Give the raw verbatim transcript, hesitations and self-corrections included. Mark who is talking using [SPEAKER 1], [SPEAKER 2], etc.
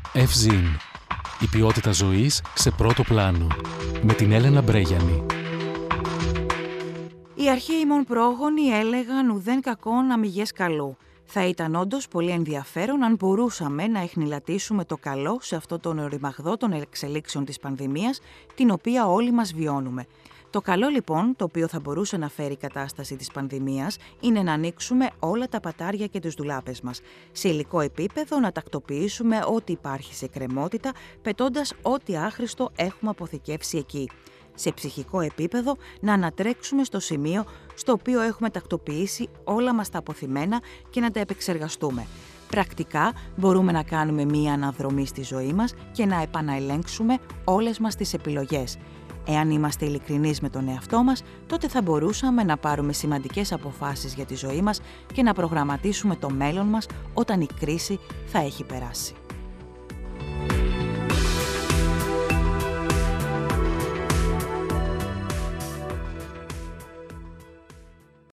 [SPEAKER 1] Ευζήν. Η ποιότητα ζωής σε πρώτο πλάνο. Με την Έλενα Μπρέγιανη.
[SPEAKER 2] Οι αρχαίοι μον πρόγονοι έλεγαν ουδέν κακόν αμυγές καλού. Θα ήταν όντως πολύ ενδιαφέρον αν μπορούσαμε να εχνηλατήσουμε το καλό σε αυτό τον οριμαγδό των εξελίξεων της πανδημίας, την οποία όλοι μας βιώνουμε. Το καλό λοιπόν, το οποίο θα μπορούσε να φέρει η κατάσταση της πανδημίας, είναι να ανοίξουμε όλα τα πατάρια και τις ντουλάπες μας. Σε υλικό επίπεδο να τακτοποιήσουμε ό,τι υπάρχει σε κρεμότητα, πετώντας ό,τι άχρηστο έχουμε αποθηκεύσει εκεί. Σε ψυχικό επίπεδο να ανατρέξουμε στο σημείο στο οποίο έχουμε τακτοποιήσει όλα μας τα αποθυμένα και να τα επεξεργαστούμε. Πρακτικά μπορούμε να κάνουμε μία αναδρομή στη ζωή μας και να επαναελέγξουμε όλες μας τις επιλογές. Εάν είμαστε ειλικρινείς με τον εαυτό μας, τότε θα μπορούσαμε να πάρουμε σημαντικές αποφάσεις για τη ζωή μας και να προγραμματίσουμε το μέλλον μας όταν η κρίση θα έχει περάσει.